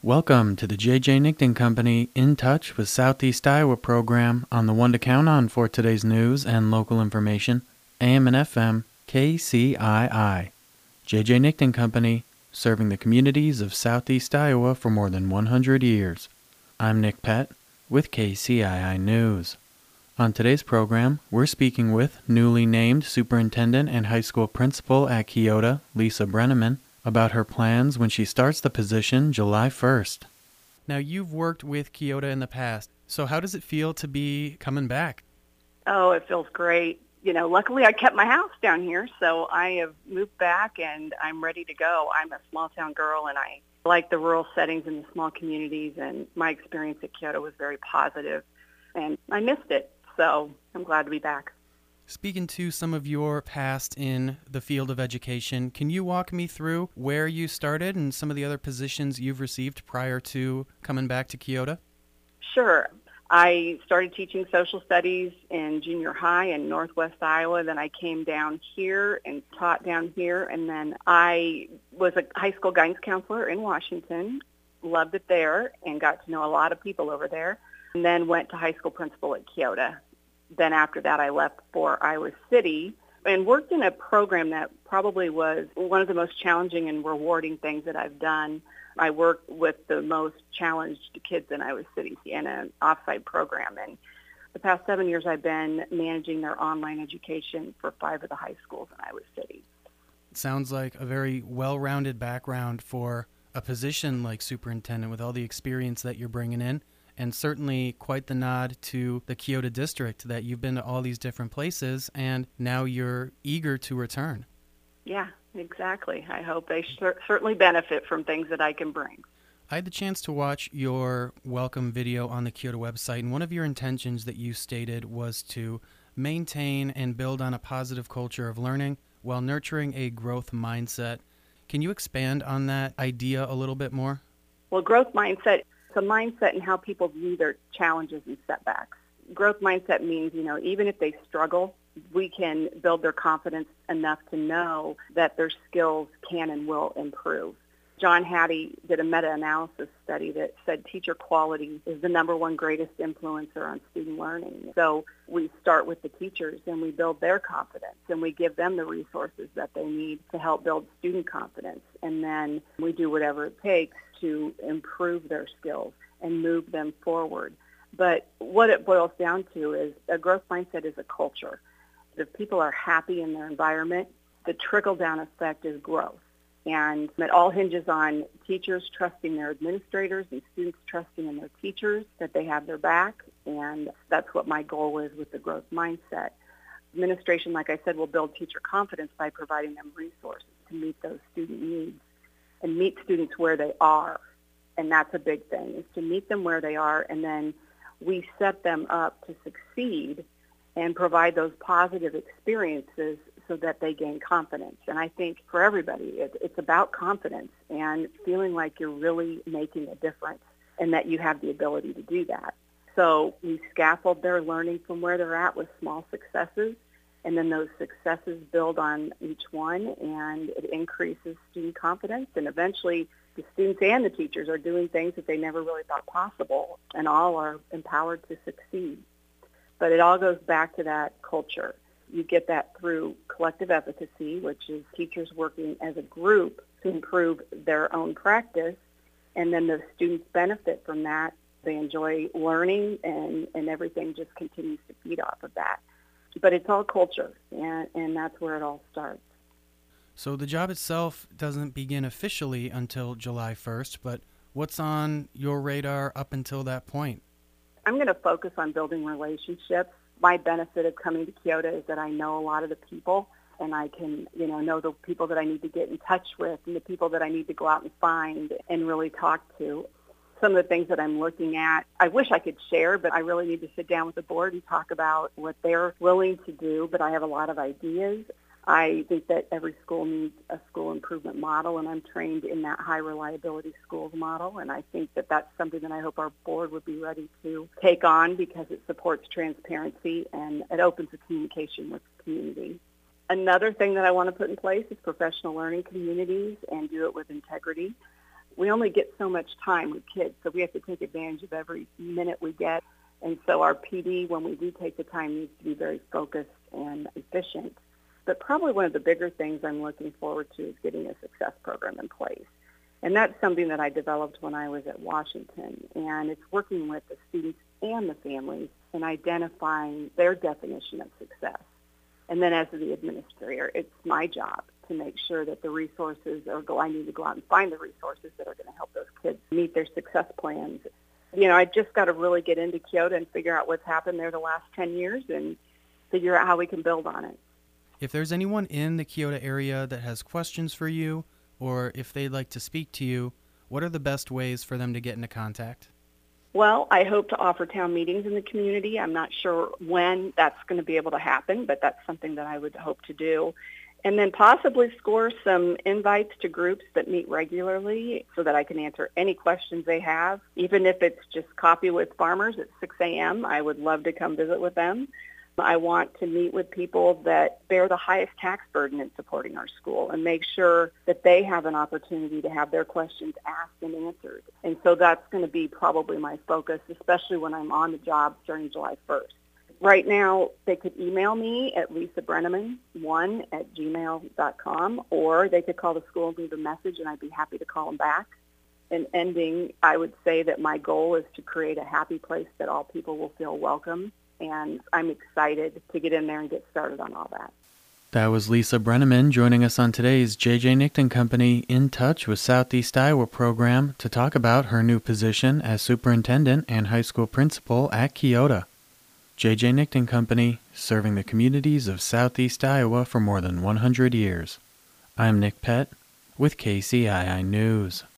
Welcome to the J.J. Nickton Company In Touch with Southeast Iowa program on the one to count on for today's news and local information, AM and FM, KCII. J.J. Nickton Company, serving the communities of Southeast Iowa for more than 100 years. I'm Nick Pett with KCII News. On today's program, we're speaking with newly named superintendent and high school principal at Keota, Lisa Brenneman, about her plans when she starts the position July 1st. Now, you've worked with Keota in the past, so how does it feel to be coming back? Oh, it feels great. Luckily I kept my house down here, so I have moved back and I'm ready to go. I'm a small town girl and I like the rural settings and the small communities, and my experience at Keota was very positive and I missed it, so I'm glad to be back. Speaking to some of your past in the field of education, can you walk me through where you started and some of the other positions you've received prior to coming back to Keota? Sure. I started teaching social studies in junior high in Northwest Iowa. Then I came down here and taught down here. And then I was a high school guidance counselor in Washington, loved it there, and got to know a lot of people over there. And then went to high school principal at Keota. Then after that, I left for Iowa City and worked in a program that probably was one of the most challenging and rewarding things that I've done. I worked with the most challenged kids in Iowa City in an off-site program. And the past 7 years, I've been managing their online education for 5 of the high schools in Iowa City. It sounds like a very well-rounded background for a position like superintendent with all the experience that you're bringing in. And certainly quite the nod to the Keota district that you've been to all these different places and now you're eager to return. Yeah, exactly. I hope they certainly benefit from things that I can bring. I had the chance to watch your welcome video on the Keota website, and one of your intentions that you stated was to maintain and build on a positive culture of learning while nurturing a growth mindset. Can you expand on that idea a little bit more? Well, growth mindset, it's a mindset in how people view their challenges and setbacks. Growth mindset means, even if they struggle, we can build their confidence enough to know that their skills can and will improve. John Hattie did a meta-analysis study that said teacher quality is the number one greatest influencer on student learning. So we start with the teachers and we build their confidence and we give them the resources that they need to help build student confidence. And then we do whatever it takes to improve their skills and move them forward. But what it boils down to is a growth mindset is a culture. If people are happy in their environment, the trickle-down effect is growth. And it all hinges on teachers trusting their administrators and students trusting in their teachers that they have their back. And that's what my goal is with the growth mindset. Administration, like I said, will build teacher confidence by providing them resources to meet those student needs and meet students where they are. And that's a big thing, is to meet them where they are, and then we set them up to succeed and provide those positive experiences so that they gain confidence. And I think for everybody, it's about confidence and feeling like you're really making a difference and that you have the ability to do that. So we scaffold their learning from where they're at with small successes, and then those successes build on each one, and it increases student confidence, and eventually the students and the teachers are doing things that they never really thought possible, and all are empowered to succeed. But it all goes back to that culture. You get that through collective efficacy, which is teachers working as a group to improve their own practice, and then the students benefit from that. They enjoy learning, and everything just continues to feed off of that. But it's all culture, and that's where it all starts. So the job itself doesn't begin officially until July 1st, but what's on your radar up until that point? I'm going to focus on building relationships. My benefit of coming to Keota is that I know a lot of the people, and I can, know the people that I need to get in touch with and the people that I need to go out and find and really talk to. Some of the things that I'm looking at, I wish I could share, but I really need to sit down with the board and talk about what they're willing to do, but I have a lot of ideas. I think that every school needs a school improvement model, and I'm trained in that high reliability schools model, and I think that that's something that I hope our board would be ready to take on because it supports transparency and it opens the communication with the community. Another thing that I want to put in place is professional learning communities and do it with integrity. We only get so much time with kids, so we have to take advantage of every minute we get. And so our PD, when we do take the time, needs to be very focused and efficient. But probably one of the bigger things I'm looking forward to is getting a success program in place. And that's something that I developed when I was at Washington. And it's working with the students and the families and identifying their definition of success. And then as the administrator, it's my job to make sure that the resources I need to go out and find the resources that are going to help those kids meet their success plans. I just got to really get into Keota and figure out what's happened there the last 10 years and figure out how we can build on it. If there's anyone in the Keota area that has questions for you, or if they'd like to speak to you, what are the best ways for them to get into contact? Well, I hope to offer town meetings in the community. I'm not sure when that's going to be able to happen, but that's something that I would hope to do. And then possibly score some invites to groups that meet regularly so that I can answer any questions they have. Even if it's just coffee with farmers at 6 a.m., I would love to come visit with them. I want to meet with people that bear the highest tax burden in supporting our school and make sure that they have an opportunity to have their questions asked and answered. And so that's going to be probably my focus, especially when I'm on the job starting July 1st. Right now, they could email me at lisabrenneman1@gmail.com, or they could call the school and leave a message, and I'd be happy to call them back. In ending, I would say that my goal is to create a happy place that all people will feel welcome, and I'm excited to get in there and get started on all that. That was Lisa Brenneman joining us on today's J.J. Nickton Company In Touch with Southeast Iowa program to talk about her new position as superintendent and high school principal at Keota. J.J. Nickton Company, serving the communities of Southeast Iowa for more than 100 years. I'm Nick Pett with KCII News.